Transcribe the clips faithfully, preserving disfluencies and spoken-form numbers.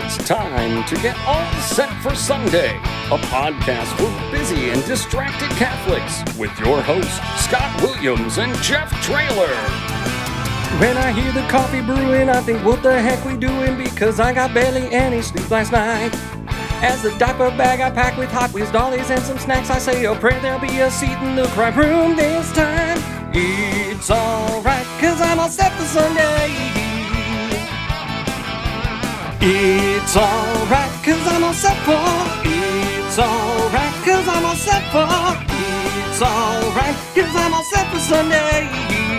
It's time to get all set for Sunday, a podcast for busy and distracted Catholics with your hosts, Scott Williams and Jeff Traylor. When I hear the coffee brewing, I think, what the heck we doing? Because I got barely any sleep last night. As the diaper bag I pack with Hot Wheels dollies and some snacks, I say, oh, pray there'll be a seat in the crime room this time. It's alright, cause I'm all set for Sunday. It's alright, cause I'm all set for. It's alright, cause I'm all set for. It's alright, cause I'm all set for Sunday.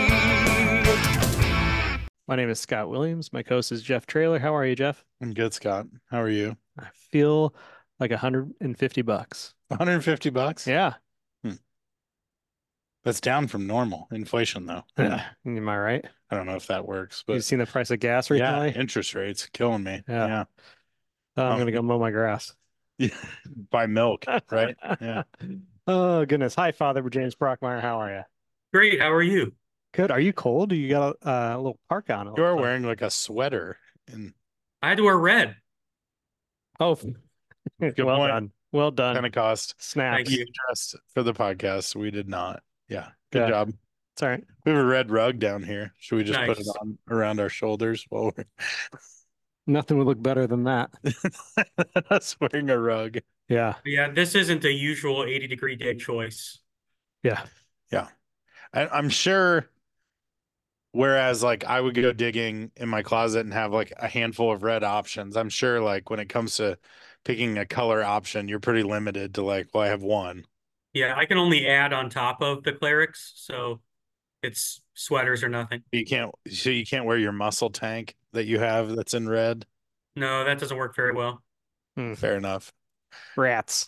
My name is Scott Williams. My co-host is Jeff Traylor. How are you, Jeff? I'm good, Scott. How are you? I feel like one hundred fifty bucks. one hundred fifty bucks? Yeah. Hmm. That's down from normal inflation, though. Yeah. Am I right? I don't know if that works, but You've seen the price of gas yeah, recently? interest rates killing me. Yeah. Yeah. Oh, I'm Um, gonna go mow my grass. Buy milk, right? Yeah. Oh goodness. Hi, Father James Brockmeyer. How are you? Great. How are you? Good. Are you cold? You got a, uh, a little parka on. It You are looks like. wearing like a sweater. And I had to wear red. Oh, Good well point. done. Well done. Pentecost. Snaps. Thank you. You dressed for the podcast. We did not. Yeah. Good Yeah. job. It's all right. We have a red rug down here. Should we just put it Nice. on around our shoulders while we're Nothing would look better than that. us wearing a rug? Yeah. Yeah, this isn't a usual eighty degree day choice. Yeah. I, I'm sure. Whereas, like, I would go digging in my closet and have like a handful of red options. I'm sure, like, when it comes to picking a color option, you're pretty limited to like, well, I have one. Yeah, I can only add on top of the clerics, so it's sweaters or nothing. You can't, so you can't wear your muscle tank that you have that's in red. No, that doesn't work very well. Hmm. Fair enough. Rats.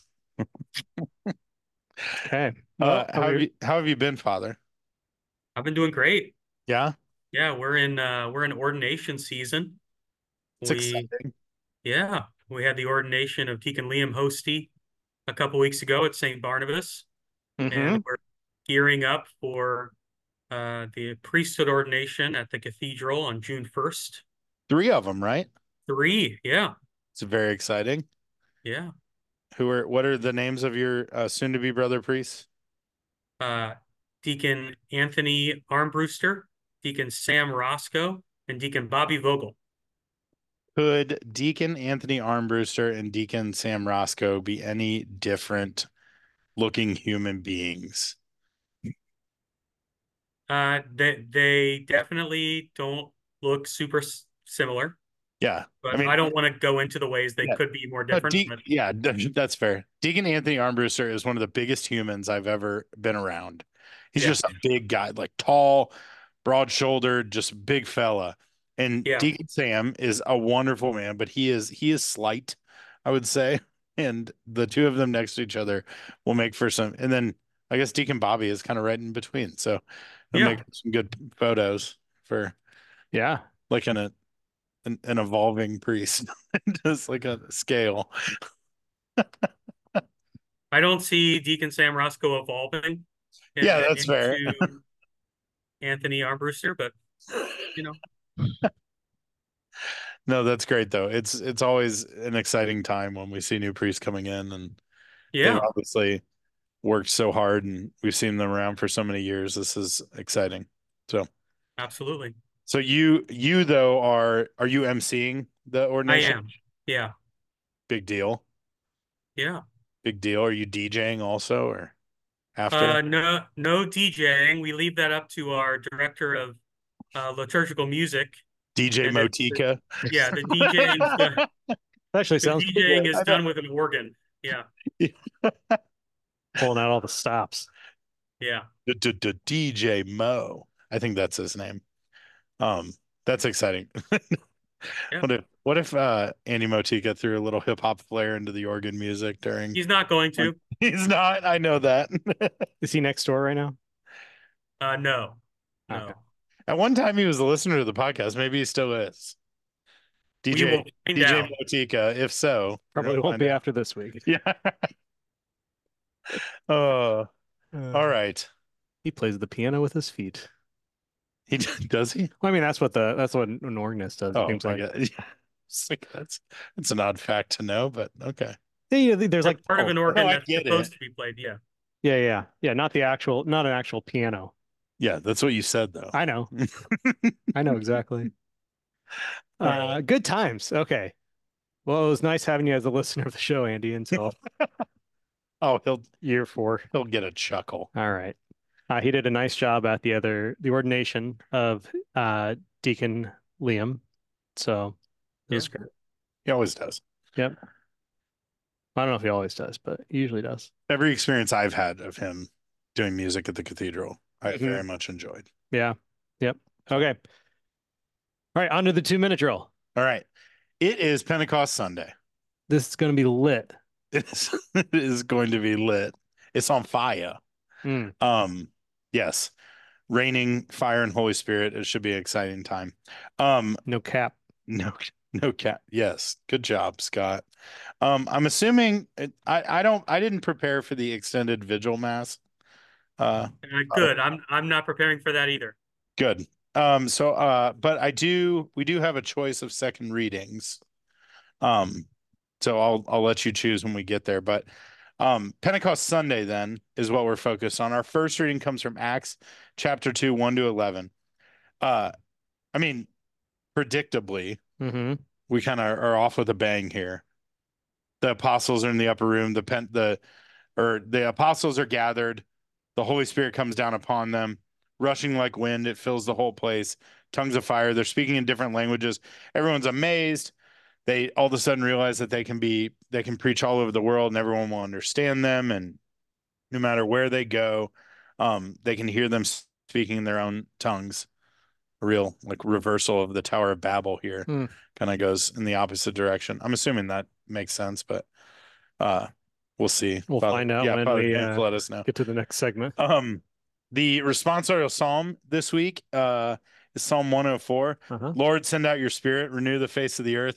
Okay. Uh, Well, how have you, how have you been, Father? I've been doing great. Yeah, Yeah, we're in uh we're in ordination season. it's We exciting. yeah, we had the ordination of Deacon Liam Hosty a couple weeks ago at Saint Barnabas, Mhm. and we're gearing up for uh the priesthood ordination at the cathedral on June first. Three of them, right? Three, yeah, It's very exciting. yeah. Who are, what are the names of your uh, soon-to-be brother priests? Uh, Deacon Anthony Armbruster, Deacon Sam Roscoe, and Deacon Bobby Vogel. Could Deacon Anthony Armbruster and Deacon Sam Roscoe be any different looking human beings? Uh, they they definitely don't look super s- similar, Yeah. but I I, mean, don't want to go into the ways they Yeah. could be more no, different. De- but yeah, d- that's fair. Deacon Anthony Armbruster is one of the biggest humans I've ever been around. He's Yeah. just a big guy, like tall, broad-shouldered, just big fella. And Yeah. Deacon Sam is a wonderful man, but he is he is slight, I would say. And the two of them next to each other will make for some. And then I guess Deacon Bobby is kind of right in between, so it'll Yeah. make some good photos for Yeah. like an a, an, an evolving priest, just like a scale. I don't see Deacon Sam Roscoe evolving. in- Yeah, that's fair. into Anthony Armbruster, but you know, No, that's great though. It's it's always an exciting time when we see new priests coming in, and they've yeah, obviously worked so hard, and we've seen them around for so many years. This is exciting. So, absolutely. so you you though are are you emceeing the I ordination? am. Yeah, Big deal. yeah. Big deal. Are you DJing also or after? Uh, no, no DJing. We leave that up to our director of uh, liturgical music. D J and then- Motika. Yeah, the DJing is done, That actually the sounds pretty DJing good. is I done with an organ. Yeah, Pulling out all the stops. yeah. D- d- d- D J Mo. I think that's his name. Um, that's exciting. Yeah. What if what if uh Andy Motika threw a little hip hop flair into the organ music during He's not going to. He's not, I know that. Is he next door right now? Uh, no, no. Okay. At one time he was a listener to the podcast. Maybe he still is. We D J will find D J out. Motika, if so. we're Probably gonna won't find be out. after this week. Yeah. Oh, Uh, all right. He plays the piano with his feet. He does he? Well, I mean, that's what the that's what an organist does. It Oh seems my like. God. It's like, that's that's an odd fact to know, but okay. Yeah, you know, there's Part, like part of oh, an no, organ I that's get supposed it. to be played. Yeah. yeah, yeah, yeah. Not the actual, not an actual piano. Yeah, that's what you said though. I know, I know exactly. All Uh, right. good times. Okay. Well, it was nice having you as a listener of the show, Andy, until Oh, he'll year four. he'll get a chuckle. All right. Uh, he did a nice job at the other the ordination of uh, Deacon Liam, so it was Yeah. great. He always does. Yep. I don't know if he always does, but he usually does. Every experience I've had of him doing music at the cathedral, I Mhm. very much enjoyed. Yeah. Yep. Okay. All right. On to the two minute drill. All right. It is Pentecost Sunday. This is going to be lit. It is, it is going to be lit. It's on fire. Mm. Um, yes. Raining fire and Holy Spirit. It should be an exciting time. Um, No cap. no, no cat. Yes. Good job, Scott. Um, I'm assuming it, I, I don't I didn't prepare for the extended vigil mass. Uh, Uh, good. I'm I'm not preparing for that either. good. Um, so uh, but I do we do have a choice of second readings. Um, so I'll I'll let you choose when we get there. But um, Pentecost Sunday then is what we're focused on. Our first reading comes from Acts chapter two, one to eleven. Uh, I mean, predictably, Mm-hmm. we kind of are off with a bang here. The apostles are in the upper room. The pen the or the apostles are gathered. The Holy Spirit comes down upon them, rushing like wind. It fills the whole place. Tongues of fire. They're speaking in different languages. Everyone's amazed. They all of a sudden realize that they can be they can preach all over the world and everyone will understand them. And no matter where they go, um, they can hear them speaking in their own tongues. A real like reversal of the Tower of Babel here. Hmm. Kind of goes in the opposite direction. I'm assuming that makes sense, but uh we'll see. We'll Father- find out yeah, when Father we James, uh, let us know. get to the next segment. Um, the responsorial psalm this week uh is Psalm one oh four. Uh-huh. Lord, send out your spirit, renew the face of the earth.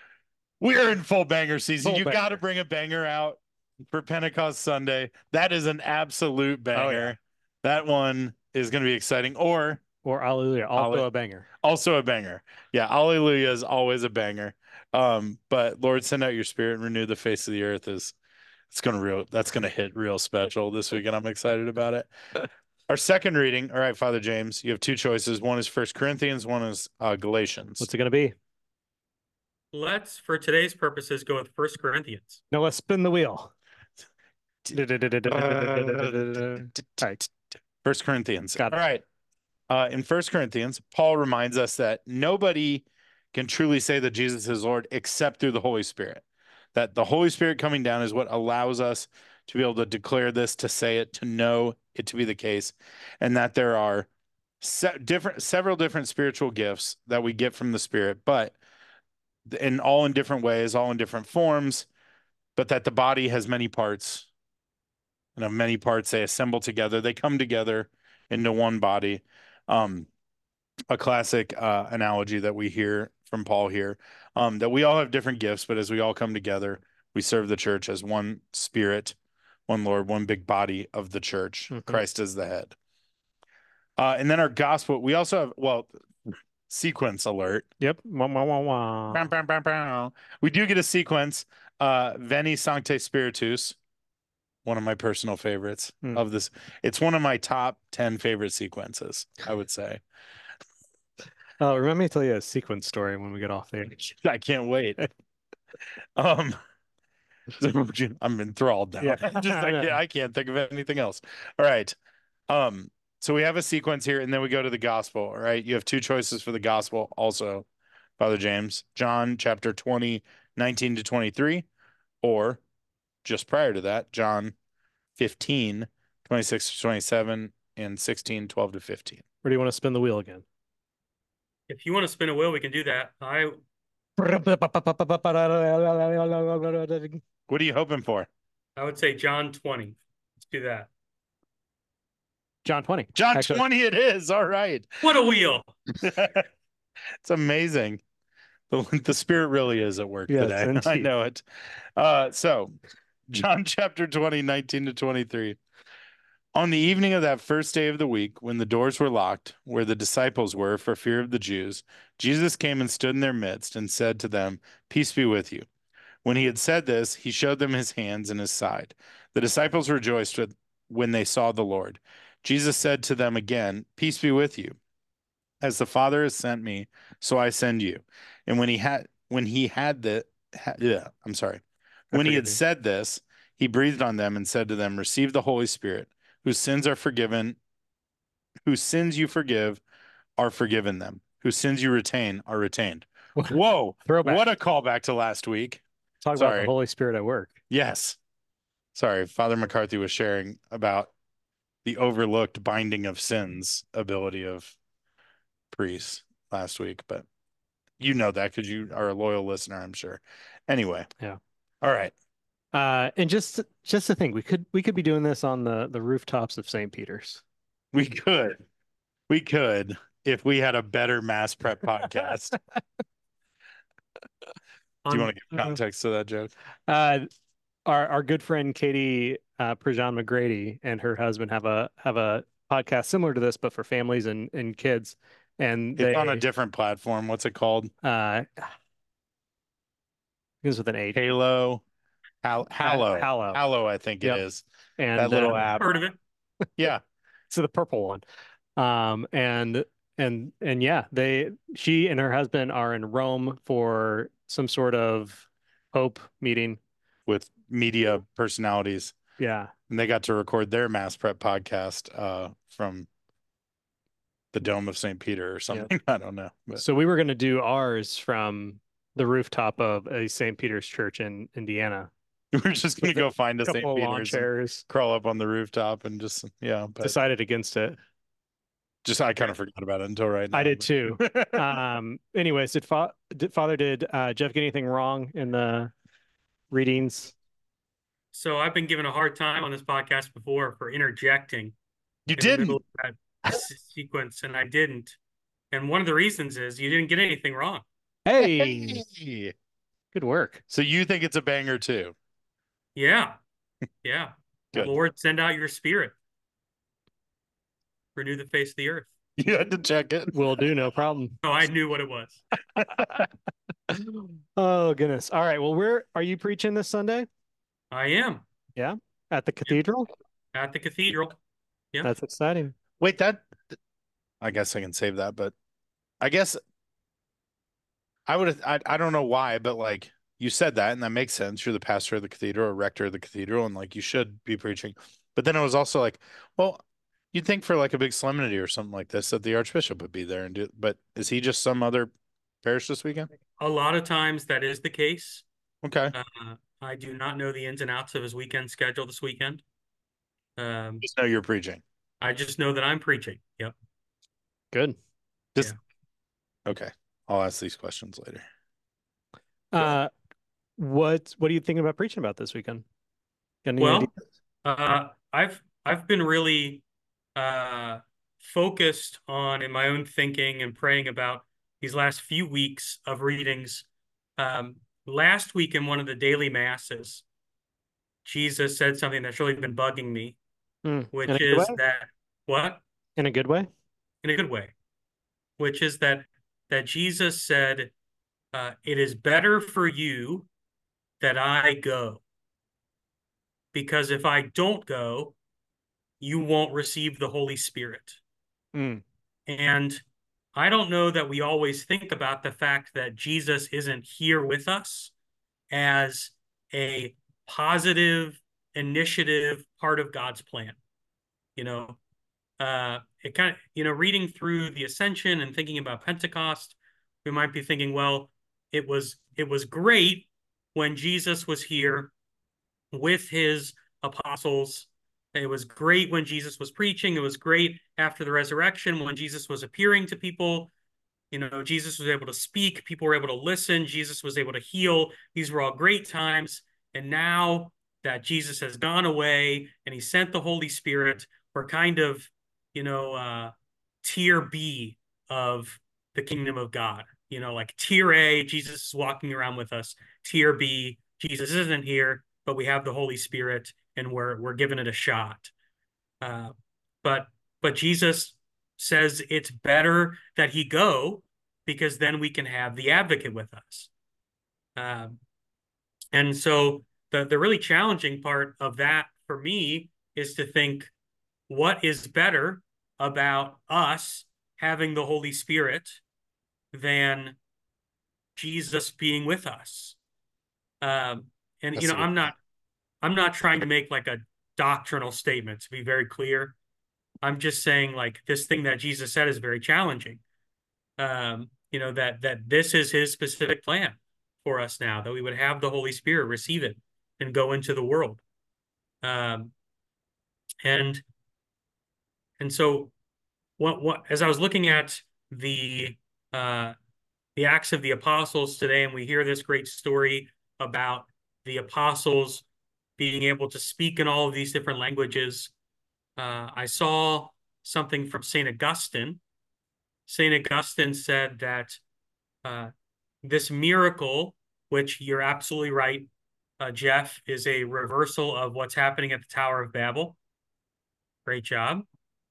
We are in full banger season. Full You got to banger. bring a banger out for Pentecost Sunday. That is an absolute banger. Oh, yeah. That one is going to be exciting. Or Or Hallelujah, also Halle- a banger. also a banger. Yeah, Alleluia is always a banger. Um, but Lord, send out your spirit and renew the face of the earth is it's gonna real that's gonna hit real special this week, and I'm excited about it. Our second reading, all right, Father James, you have two choices. One is First Corinthians, one is uh, Galatians. What's it going to be? Let's, for today's purposes, go with First Corinthians. No, let's spin the wheel. Right. First Corinthians. Got it. All right. Uh, in First Corinthians, Paul reminds us that nobody can truly say that Jesus is Lord except through the Holy Spirit. That the Holy Spirit coming down is what allows us to be able to declare this, to say it, to know it to be the case, and that there are se- different, several different spiritual gifts that we get from the Spirit, but in all in different ways, all in different forms, but that the body has many parts. You know, many parts, they assemble together, they come together into one body. Um, a classic uh, analogy that we hear from Paul here, um, that we all have different gifts, but as we all come together, we serve the church as one spirit, one Lord, one big body of the church. Mhm. Christ is the head. Uh, and then our gospel, we also have, well, sequence alert. Yep. Wah, wah, wah, wah. Bow, bow, bow, bow. We do get a sequence, uh, Veni Sancte Spiritus, one of my personal favorites Hmm. of this. It's one of my top ten favorite sequences, I would say. Oh, remember me to tell you a sequence story when we get off there. I can't wait. Um, I'm enthralled now. Yeah. I'm just, I, can't, I can't think of anything else. All right. Um, so we have a sequence here, and then we go to the gospel. All right. You have two choices for the gospel also, Father James. John chapter twenty, nineteen to twenty-three, or just prior to that, John fifteen, twenty-six to twenty-seven, and sixteen, twelve to fifteen. Where do you want to spin the wheel again? If you want to spin a wheel, we can do that. I What are you hoping for? I would say John twenty. Let's do that. John twenty. John Actually- twenty it is. All right. What a wheel! It's amazing. The, the spirit really is at work Yes, today. I indeed. know it. Uh, so, John chapter twenty, nineteen to twenty-three. On the evening of that first day of the week, when the doors were locked, where the disciples were for fear of the Jews, Jesus came and stood in their midst and said to them, "Peace be with you." When he had said this, he showed them his hands and his side. The disciples rejoiced with, when they saw the Lord. Jesus said to them again, "Peace be with you. As the Father has sent me, so I send you." And when he had when he had the ha, yeah, I'm sorry. I When he forgive had you. said this, he breathed on them and said to them, "Receive the Holy Spirit, whose sins are forgiven, whose sins you forgive are forgiven them, whose sins you retain are retained." Whoa, Throwback. what a callback to last week. Talk about the Sorry. Holy Spirit at work. Yes. Sorry, Father McCarthy was sharing about the overlooked binding of sins ability of priests last week, but you know that because you are a loyal listener, I'm sure. Anyway. Yeah. All right. Uh, and just just to think, we could we could be doing this on the the rooftops of Saint Peter's. We could. We could if we had a better mass prep podcast. Do you want to give context to that joke? Uh, our our good friend Katie uh, Prejean McGrady and her husband have a have a podcast similar to this, but for families and and kids. And It's they on a different platform. What's it called? uh, begins with an H. Halo. Hal- Hallow. Hallow. Hallow, I think Yep. it is. And That little uh, app. Heard of it? Yeah. So the purple one. Um, and and and yeah, they she and her husband are in Rome for some sort of Pope meeting. With media personalities. Yeah. And they got to record their mass prep podcast uh, from the Dome of Saint Peter or something. I don't know. But So we were going to do ours from the rooftop of a Saint Peter's church in Indiana. we're just going to go find a Saint Couple of lawn Peter's and chairs. crawl up on the rooftop and just, yeah. But Decided against it. just, I kind of forgot about it until right now. I did but- too. Um, anyways, did, fa did Father, did uh, Jeff get anything wrong in the readings? So I've been given a hard time on this podcast before for interjecting You in the middle didn't. of that s- sequence, and I didn't. And one of the reasons is you didn't get anything wrong. Hey, Hey. good work. So you think it's a banger too? Yeah. Yeah. Good. Lord, send out your spirit. Renew the face of the earth. You had to check it. Will do, no problem. Oh, I knew what it was. Oh, goodness. All right. Well, where are you preaching this Sunday? I am At the cathedral? at the cathedral. Yeah. That's exciting. Wait, that I guess I can save that, but I guess I would I I don't know why, but like you said that and that makes sense. You're the pastor of the cathedral or rector of the cathedral, and like you should be preaching. But then it was also like, well, you'd think for like a big solemnity or something like this that the archbishop would be there and do, but is he just some other parish this weekend? A lot of times that is the case. Okay. Uh, I do not know the ins and outs of his weekend schedule this weekend. Um, Just know you're preaching. I just know that I'm preaching. Yep. Good. Just okay. I'll ask these questions later. Uh, what what are you thinking about preaching about this weekend? Got any Well, ideas? uh, I've I've been really uh, focused on in my own thinking and praying about these last few weeks of readings. Um, last week in one of the daily masses, Jesus said something that's really been bugging me, Hmm. which In a good is way? that what? In a good way? In a good way, which is that that Jesus said, uh, "It is better for you that I go, because if I don't go, you won't receive the Holy Spirit." Hmm. And I don't know that we always think about the fact that Jesus isn't here with us as a positive initiative part of God's plan. You know, uh, it kind of, you know, reading through the Ascension and thinking about Pentecost, we might be thinking, well, it was it was great when Jesus was here with his apostles. It was great when Jesus was preaching. It was great after the resurrection when Jesus was appearing to people. You know, Jesus was able to speak. People were able to listen. Jesus was able to heal. These were all great times. And now that Jesus has gone away and he sent the Holy Spirit, we're kind of, you know, uh, tier B of the kingdom of God. You know, like tier A, Jesus is walking around with us. Tier B, Jesus isn't here, but we have the Holy Spirit and we're we're giving it a shot. Uh, but but Jesus says it's better that he go, because then we can have the advocate with us. Um, and so the the really challenging part of that for me is to think, what is better about us having the Holy Spirit than Jesus being with us? Um, and That's you know, a good I'm not point. I'm not trying to make like a doctrinal statement, to be very clear. I'm just saying, like, this thing that Jesus said is very challenging. Um, you know, that that this is his specific plan for us now, that we would have the Holy Spirit, receive it, and go into the world. Um, and and so what what as I was looking at the uh the Acts of the Apostles today, and we hear this great story about the apostles being able to speak in all of these different languages, uh, I saw something from Saint Augustine. Saint Augustine said that uh, this miracle, which you're absolutely right, uh, Jeff, is a reversal of what's happening at the Tower of Babel. Great job.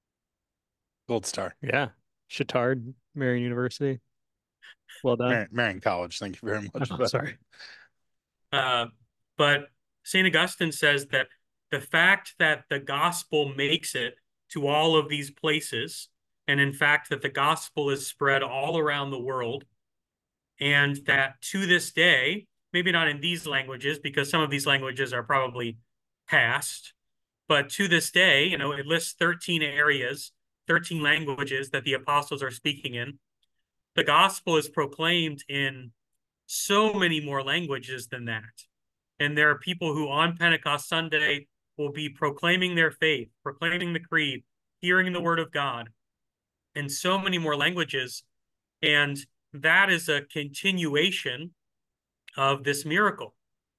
Gold star. Yeah. Chittard, Marian University. Well done. Marion, Marion College. Thank you very much. Oh, But sorry. Uh, but Saint Augustine says that the fact that the gospel makes it to all of these places, and in fact that the gospel is spread all around the world, and that to this day, maybe not in these languages, because some of these languages are probably past, but to this day, you know, it lists thirteen areas, thirteen languages that the apostles are speaking in. The gospel is proclaimed in so many more languages than that. And there are people who on Pentecost Sunday will be proclaiming their faith, proclaiming the creed, hearing the word of God in so many more languages. And that is a continuation of this miracle.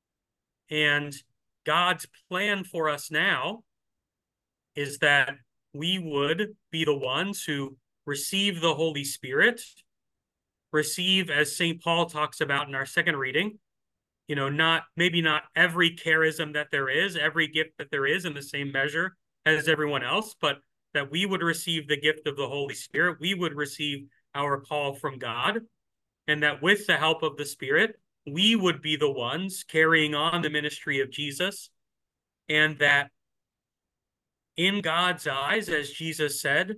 And God's plan for us now is that we would be the ones who receive the Holy Spirit, receive, as Saint Paul talks about in our second reading, you know, not maybe not every charism that there is, every gift that there is in the same measure as everyone else, but that we would receive the gift of the Holy Spirit. We would receive our call from God, and that with the help of the Spirit, we would be the ones carrying on the ministry of Jesus. And that in God's eyes, as Jesus said,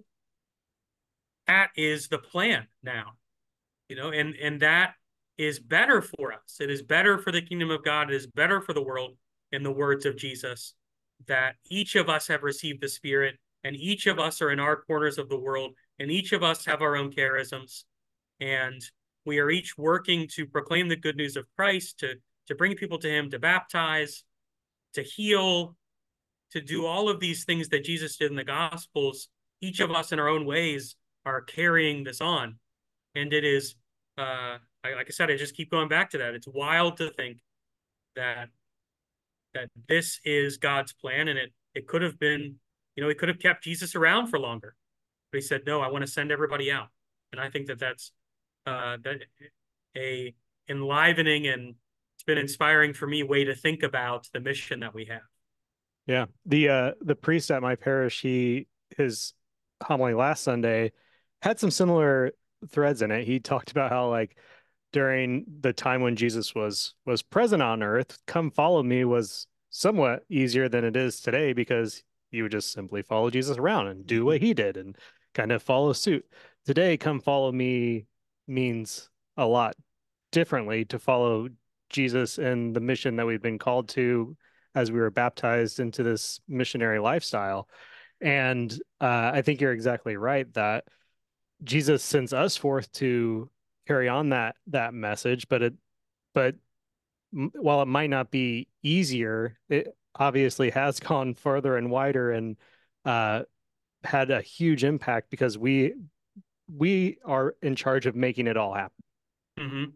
that is the plan now, you know, and, and that is better for us. It is better for the kingdom of God. It is better for the world, in the words of Jesus, that each of us have received the Spirit, and each of us are in our corners of the world, and each of us have our own charisms, and we are each working to proclaim the good news of Christ, to, to bring people to him, to baptize, to heal, to do all of these things that Jesus did in the Gospels. Each of us in our own ways are carrying this on. And it is, uh, like I said, I just keep going back to that. It's wild to think that that this is God's plan, and it it could have been, you know, he could have kept Jesus around for longer, but he said, no, I want to send everybody out. And I think that that's uh, that a enlivening, and it's been inspiring for me, way to think about the mission that we have. Yeah. The uh the priest at my parish, he his homily last Sunday had some similar threads in it. He talked about how, like, during the time when Jesus was was present on earth, come follow me was somewhat easier than it is today, because you would just simply follow Jesus around and do what he did and kind of follow suit. Today, come follow me means a lot differently, to follow Jesus and the mission that we've been called to as we were baptized into this missionary lifestyle. And uh, I think you're exactly right that Jesus sends us forth to carry on that that message, but it but while it might not be easier, it obviously has gone further and wider, and uh, had a huge impact, because we we are in charge of making it all happen. Mm-hmm.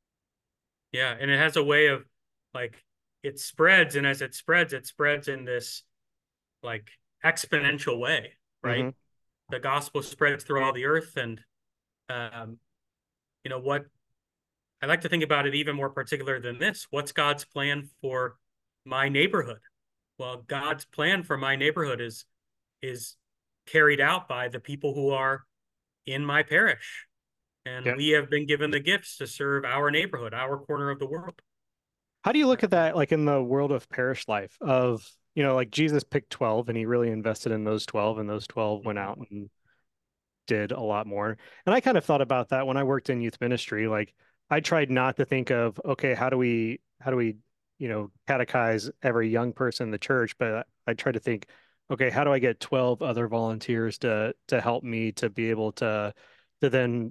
Yeah, and it has a way of, like, it spreads, and as it spreads, it spreads in this, like, exponential way, right? Mm-hmm. The gospel spreads through all the earth, and um, you know what? I like to think about it even more particular than this. What's God's plan for my neighborhood? Well, God's plan for my neighborhood is is carried out by the people who are in my parish. And Yeah. we have been given the gifts to serve our neighborhood, our corner of the world. How do you look at that, like in the world of parish life of, you know, like Jesus picked twelve and he really invested in those twelve, and those twelve went out and did a lot more. And I kind of thought about that when I worked in youth ministry. Like I tried not to think of, okay, how do we, how do we, you know, catechize every young person in the church? But I tried to think, okay, how do I get twelve other volunteers to, to help me to be able to, to then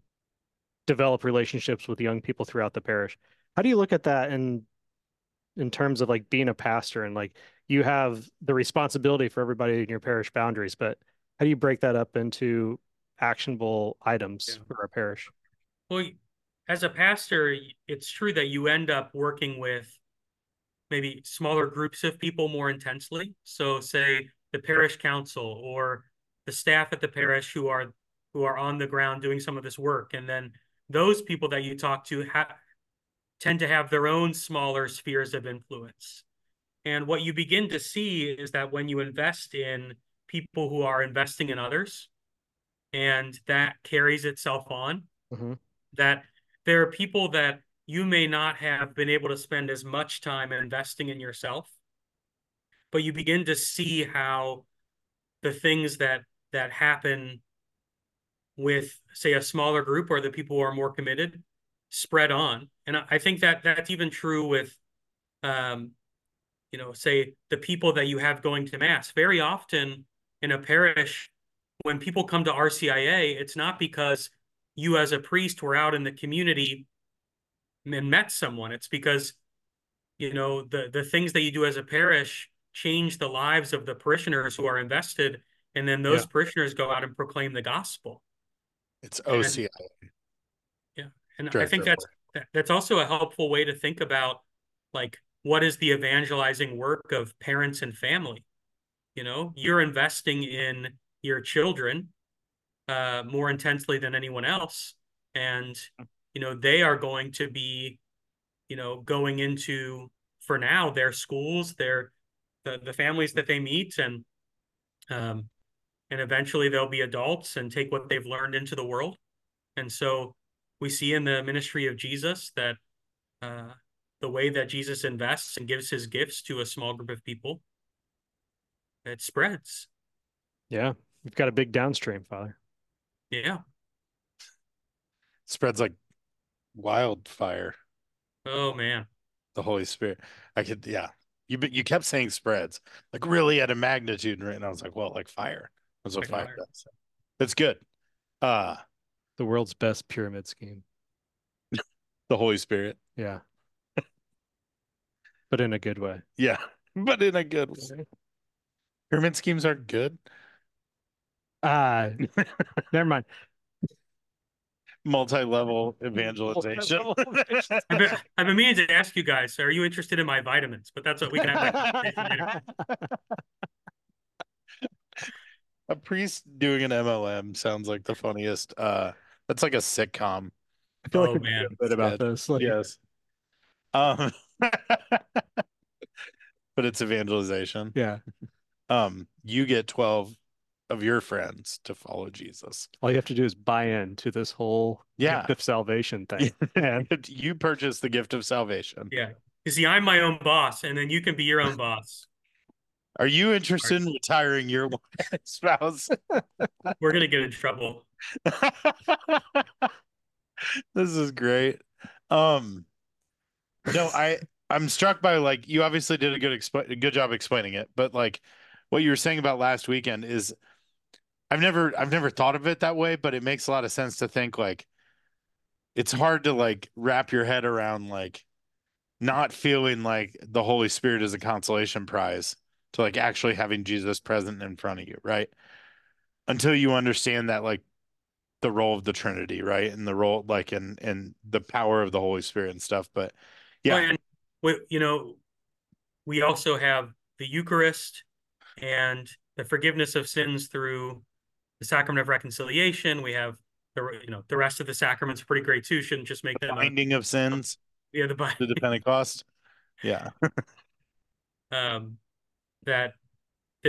develop relationships with young people throughout the parish? How do you look at that in, in terms of like being a pastor and like you have the responsibility for everybody in your parish boundaries, but how do you break that up into actionable items Yeah. for our parish? Well, as a pastor, it's true that you end up working with maybe smaller groups of people more intensely. So say the parish council or the staff at the parish who are who are on the ground doing some of this work. And then those people that you talk to ha- tend to have their own smaller spheres of influence. And what you begin to see is that when you invest in people who are investing in others, and that carries itself on, Mm-hmm. that there are people that you may not have been able to spend as much time investing in yourself, but you begin to see how the things that that happen with, say, a smaller group or the people who are more committed spread on. And I think that that's even true with, um, you know, say the people that you have going to mass. Very often in a parish, when people come to R C I A, it's not because you as a priest were out in the community and met someone. It's because, you know, the, the things that you do as a parish change the lives of the parishioners who are invested. And then those Yeah. parishioners go out and proclaim the gospel. It's O C I A. And, yeah. And I Director think of that's, that, that's also a helpful way to think about, like, what is the evangelizing work of parents and family? You know, you're investing in your children uh, more intensely than anyone else. And, you know, they are going to be, you know, going into, for now, their schools, their, the, the families that they meet, and, um, and eventually they'll be adults and take what they've learned into the world. And so we see in the ministry of Jesus that uh, the way that Jesus invests and gives his gifts to a small group of people, it spreads. Yeah. We've got a big downstream, Father. Yeah. Spreads like wildfire. Oh, man. The Holy Spirit. I could, yeah. You you kept saying spreads, like really at a magnitude, right? And I was like, well, like fire. That's what Like fire fire. does. That's good. Uh, The world's best pyramid scheme. the Holy Spirit. Yeah. But in a good way. Yeah, but in a good way. Pyramid schemes aren't good. Ah, never mind. Multi-level evangelization. I've been, I've been meaning to ask you guys, are you interested in my vitamins? But that's what we can have that conversation later. A priest doing an M L M sounds like the funniest. Uh, that's like a sitcom. I feel Oh, like we man. a bit about this. Like, Yes. Um, but it's evangelization. yeah. Um, you get twelve of your friends to follow Jesus. All you have to do is buy in to this whole Yeah. gift of salvation thing. And You purchase the gift of salvation. Yeah. You see, I'm my own boss, and then you can be your own boss. Are you interested in retiring your spouse? We're going to get in trouble. This is great. Um, no, I I'm struck by, like, you obviously did a good expl- a good job explaining it, but like what you were saying about last weekend is I've never I've never thought of it that way, but it makes a lot of sense to think like it's hard to like wrap your head around like not feeling like the Holy Spirit is a consolation prize to like actually having Jesus present in front of you, right? Until you understand that like the role of the Trinity, right? And the role like and and the power of the Holy Spirit and stuff. But yeah. Well, and we, you know, we also have the Eucharist and the forgiveness of sins through the sacrament of reconciliation. We have the, you know, the rest of the sacraments are pretty great too. Shouldn't just make The them binding a, of sins yeah, the to binding. the Pentecost. Yeah. um, that this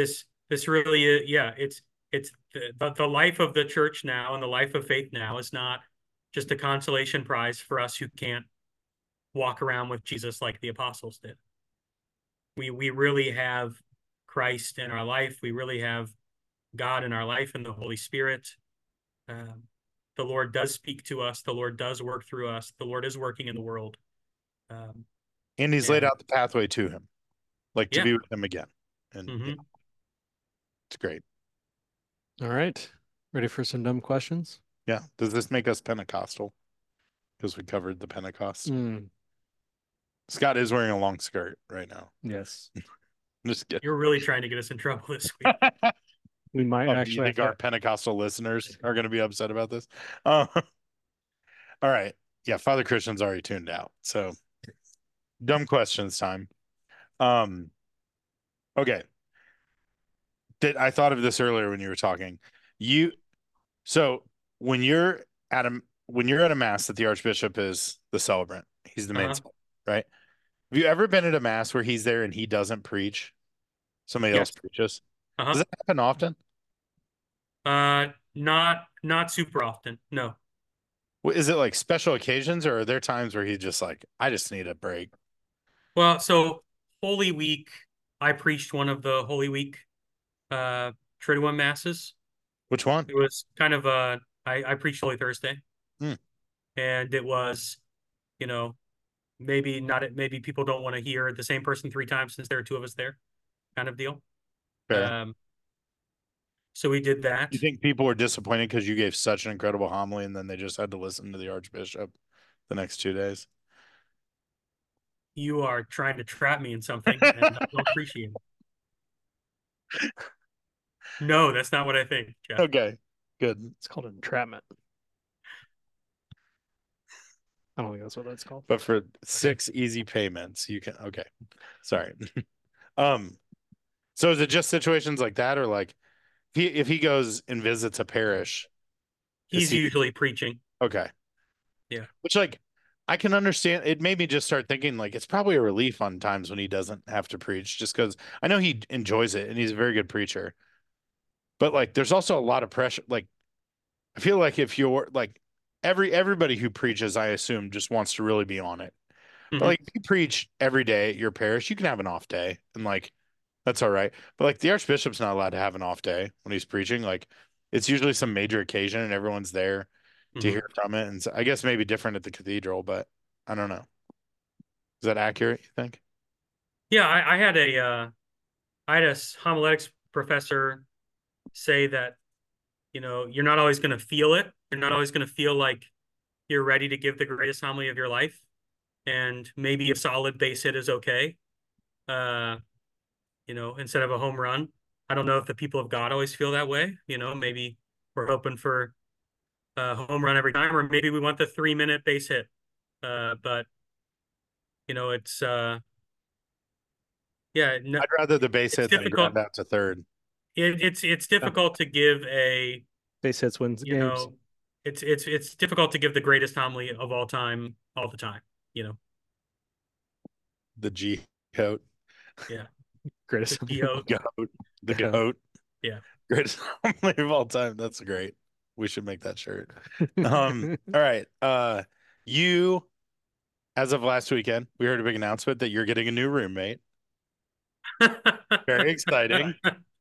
This really is, yeah, it's it's the, the life of the church now and the life of faith now is not just a consolation prize for us who can't walk around with Jesus like the apostles did. We we really have Christ in our life. We really have God in our life and the Holy Spirit. Um, the Lord does speak to us. The Lord does work through us. The Lord is working in the world. Um, And he's and, laid out the pathway to him, like to yeah. be with him again. And Mm-hmm. yeah, it's great. All right. Ready for some dumb questions? Yeah. Does this make us Pentecostal? Because we covered the Pentecost. Mm, Scott is wearing a long skirt right now. yes. Just kidding. You're really trying to get us in trouble this week. We might Oh, do you actually think have our Pentecostal listeners are going to be upset about this? Uh, all right. Yeah, Father Christian's already tuned out. So dumb questions time. Um, okay. Did I thought of this earlier when you were talking. You so when you're at a when you're at a mass that the Archbishop is the celebrant, he's the main Uh-huh. celebrant, right? Have you ever been at a mass where he's there and he doesn't preach? Somebody else Yes. preaches? Uh-huh. Does that happen often? Uh, not not super often. No. Wh- Is it like special occasions or are there times where he's just like, I just need a break? Well, so Holy Week, I preached one of the Holy Week uh Triduum masses. Which one? It was kind of uh I, I preached Holy Thursday. Hmm. And it was, you know, maybe not maybe people don't want to hear the same person three times since there are two of us there, kind of deal. Fair. Um, so we did that. You think people were disappointed because you gave such an incredible homily and then they just had to listen to the Archbishop the next two days? You are trying to trap me in something, and I don't appreciate it. No, that's not what I think, Jeff. Okay, good. It's called entrapment. I don't think that's what that's called. But for six easy payments, you can. Okay, sorry. um, so is it just situations like that, or like if he if he goes and visits a parish, is He's he usually preaching. okay? Yeah. Which like I can understand. It made me just start thinking like it's probably a relief on times when he doesn't have to preach, just because I know he enjoys it and he's a very good preacher. But like, there's also a lot of pressure. Like, I feel like if you're like every everybody who preaches, I assume, just wants to really be on it. But Mhm. like, if you preach every day at your parish, you can have an off day, and like that's all right. But like, the Archbishop's not allowed to have an off day when he's preaching. Like, it's usually some major occasion, and everyone's there to Mhm. hear from it. And so I guess maybe different at the cathedral, but I don't know. Is that accurate, you think? Yeah, I, I had a uh, I had a homiletics professor say that, you know, you're not always going to feel it. You're not always going to feel like you're ready to give the greatest homily of your life. And maybe a solid base hit is okay. Uh, you know, instead of a home run. I don't know if the people of God always feel that way. You know, maybe we're hoping for a home run every time, or maybe we want the three minute base hit. Uh, but you know, it's uh, yeah, no, I'd rather the base it's hit than a difficult. ground out to third. It, it's it's difficult to give a Base hits wins you games. know, it's it's it's difficult to give the greatest homily of all time all the time. You know, The G coat, yeah, Greatest. the G O T. goat, the Yeah. goat. Yeah. Greatest homily of all time. That's great. We should make that shirt. Um, all right. Uh, you, as of last weekend, we heard a big announcement that you're getting a new roommate. Very exciting.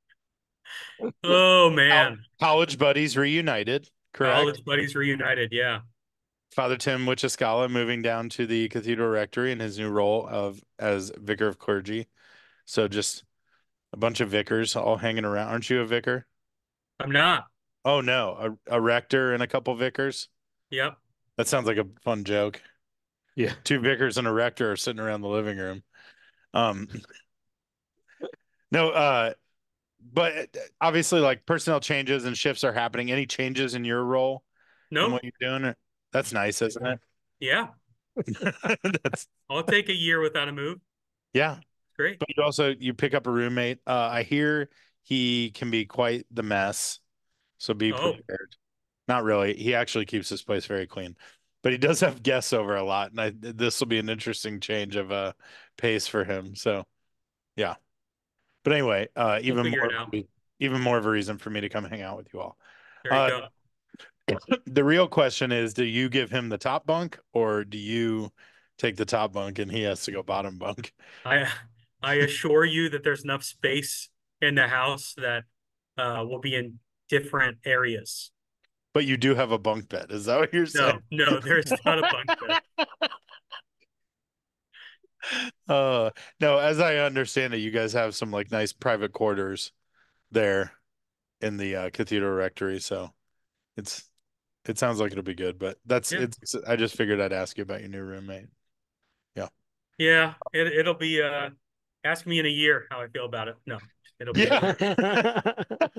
Oh man, College buddies reunited, correct? college buddies reunited. Yeah. Father Tim Wichiscala moving down to the Cathedral Rectory in his new role of as vicar of clergy. So just a bunch of vicars all hanging around. Aren't you a vicar? I'm not. Oh no, a, a rector and a couple vicars. Yep. That sounds like a fun joke. Yeah. Two vicars and a rector are sitting around the living room. Um, no, uh, but obviously, like personnel changes and shifts are happening. Any changes in your role and Nope. what you're doing? That's nice, isn't it? Yeah. That's I'll take a year without a move. yeah. Great. But you also you pick up a roommate. Uh, I hear he can be quite the mess, so be Oh. prepared. Not really. He actually keeps his place very clean, but he does have guests over a lot, and I this will be an interesting change of uh pace for him. So, yeah. But anyway, uh, even figure more it out. even more of a reason for me to come hang out with you all. There you Uh, go. The real question is, do you give him the top bunk or do you take the top bunk and he has to go bottom bunk? I I assure you that there's enough space in the house that uh, will be in different areas. But you do have a bunk bed. Is that what you're saying? No, no, there's not a bunk bed. Uh, no, as I understand it, you guys have some like nice private quarters there in the uh, Cathedral Rectory, so it's it sounds like it'll be good. But that's Yeah. it's. I just figured I'd ask you about your new roommate. Yeah. Yeah, it it'll be uh ask me in a year how I feel about it. No, it'll be Yeah.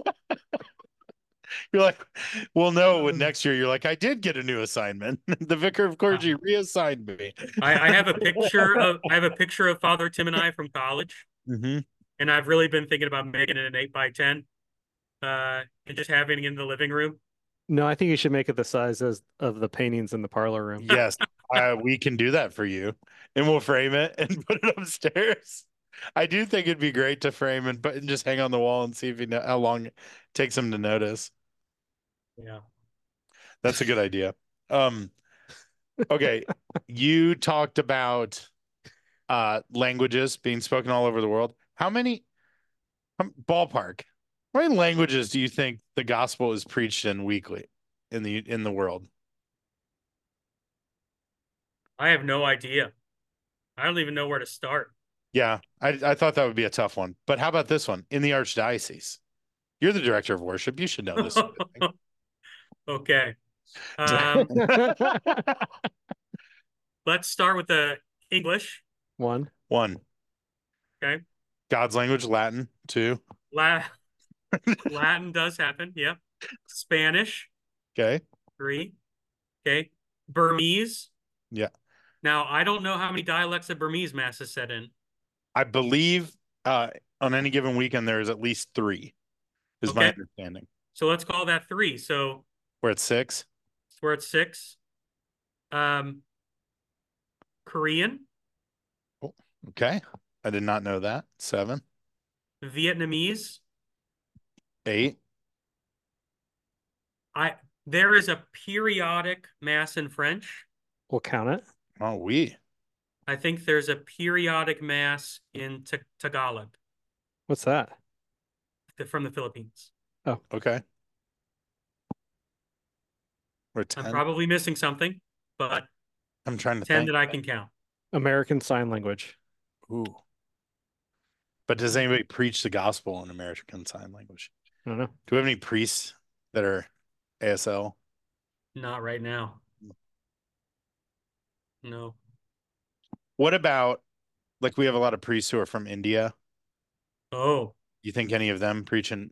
You're like, well, no, when next year you're like, I did get a new assignment. The vicar of clergy reassigned me. I, I have a picture of I have a picture of Father Tim and I from college, hmm and I've really been thinking about making it an eight by ten, uh, and just having it in the living room. No, I think you should make it the size as of the paintings in the parlor room. Yes, uh, we can do that for you, and we'll frame it and put it upstairs. I do think it'd be great to frame and put and just hang on the wall and see if you know how long it takes him to notice. Yeah. That's a good idea. Um, okay, you talked about uh languages being spoken all over the world. How many um, ballpark? How many languages do you think the gospel is preached in weekly in the in the world? I have no idea. I don't even know where to start. Yeah, I I thought that would be a tough one. But how about this one? In the archdiocese. You're the director of worship. You should know this sort of thing. Okay. Um, let's start with the English. One. One. Okay. God's language, Latin. Two. La Latin does happen. Yep. Spanish. Okay. Three. Okay. Burmese. Yeah. Now, I don't know how many dialects of Burmese Mass is set in. I believe uh, on any given weekend there is at least three, is my Okay. understanding. So let's call that three. So We're at six. we're at six. Um, Korean, Okay. I did not know that. Seven. Vietnamese. Eight. I there is a periodic Mass in French. We'll count it. Oh, we. I think there's a periodic Mass in Ta- Tagalog What's that? from the Philippines. Okay. We're I'm ten. probably missing something, but I'm trying to ten think. that I can count. American Sign Language. Ooh. But does anybody preach the gospel in American Sign Language? I don't know. Do we have any priests that are A S L? Not right now. No. What about, like, we have a lot of priests who are from India. Oh, You think any of them preaching?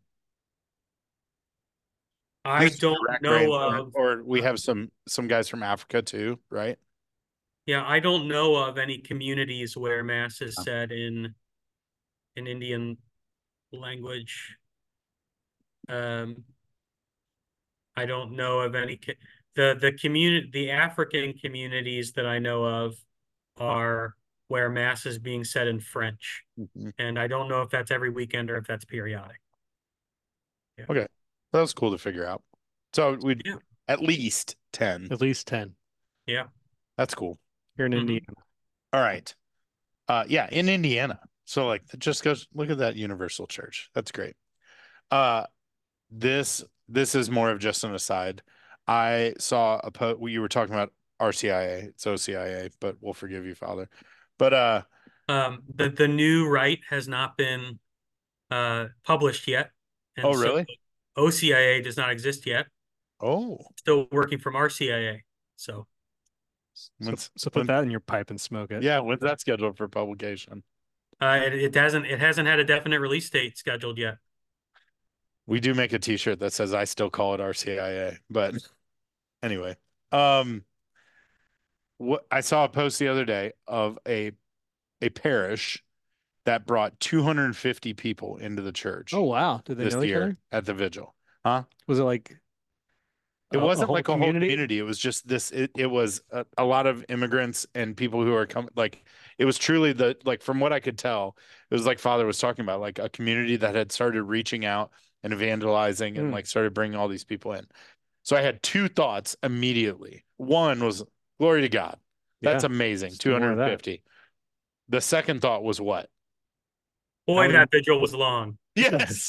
I This is don't direct, know right? of. Or we have some some guys from Africa too, right? Yeah, I don't know of any communities where Mass is said in in Indian language. Um, I don't know of any. The the community, the African communities that I know of are where Mass is being said in French. Mm-hmm. And I don't know if that's every weekend or if that's periodic. Yeah. Okay. That was cool to figure out. So we'd Yeah. at least ten. At least ten. Yeah. That's cool. Here in Mhm. Indiana. All right. Uh yeah, in Indiana. So like it just goes look at that Universal Church. That's great. Uh this this is more of just an aside. I saw a post you were talking about R C I A. It's O C I A, but we'll forgive you, Father. But uh Um, the the new rite has not been uh published yet. And oh so really? O C I A does not exist yet. Oh. Still working from R C I A. So So, When's, so put when- that in your pipe and smoke it. yeah, when's that scheduled for publication? uh, it, it hasn't it hasn't had a definite release date scheduled yet. We do make a t-shirt that says I still call it R C I A, but anyway. Um what I saw a post the other day of a a parish that brought two hundred fifty people into the church Oh wow. Did they this know each year other? at the vigil. Huh? Was it like It a- a wasn't whole like a whole community. It was just this. It, it was a, a lot of immigrants and people who are coming. Like it was truly the like from what I could tell, it was like Father was talking about, like a community that had started reaching out and evangelizing and Mm. like started bringing all these people in. So I had two thoughts immediately. One was glory to God. That's Yeah. amazing. Let's do more of that. two hundred fifty. The second thought was what? Boy, How that vigil was long. Yes.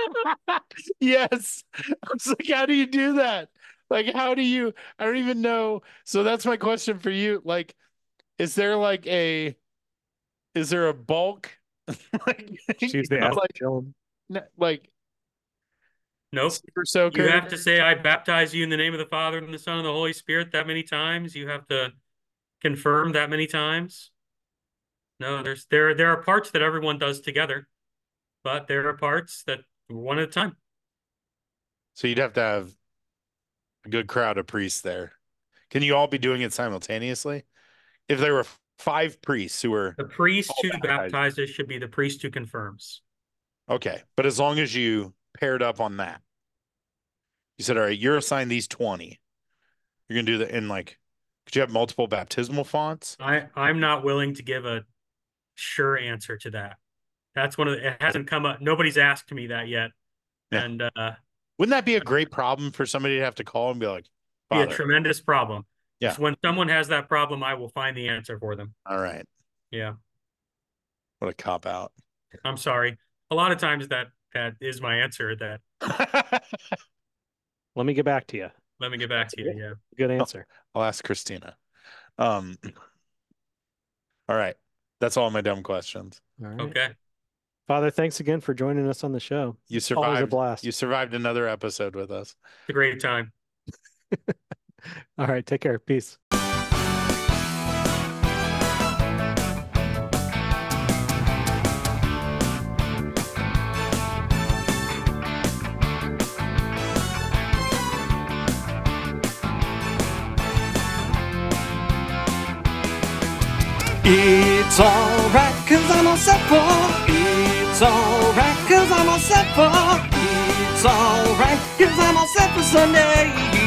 Yes. I was like, how do you do that? Like, how do you, I don't even know. So that's my question for you. Like, is there like a, is there a bulk? like, She's the you know, like, aspergillum. n- like Nope. super soaker. You have to say, I baptize you in the name of the Father and the Son and the Holy Spirit that many times. You have to confirm that many times. No, there's there there are parts that everyone does together, but there are parts that one at a time. So you'd have to have a good crowd of priests there. Can you all be doing it simultaneously? If there were five priests who were The priest all who baptized. baptizes should be the priest who confirms. Okay, but as long as you paired up on that, you said, all right, you're assigned these twenty. You're gonna do that in like, could you have multiple baptismal fonts? I I'm not willing to give a sure answer to that. That's one of the, it hasn't come up. Nobody's asked me that yet. Yeah. And uh Wouldn't that be a great problem for somebody to have to call and be like, be a Father, tremendous problem. Yeah. So when someone has that problem, I will find the answer for them. all right, Yeah. what a cop out. I'm sorry. A lot of times that that is my answer. That Let me get back to you. let me get back to you. Yeah. Good answer. I'll ask Christina. Um, all right, that's all my dumb questions. All right. Okay. Father, thanks again for joining us on the show. You Always a survived. blast. You survived another episode with us. It's a great time. All right. Take care. Peace. It's alright, cause I'm all set for. It's alright, cause I'm all set for. It's alright, cause I'm all set for Sunday.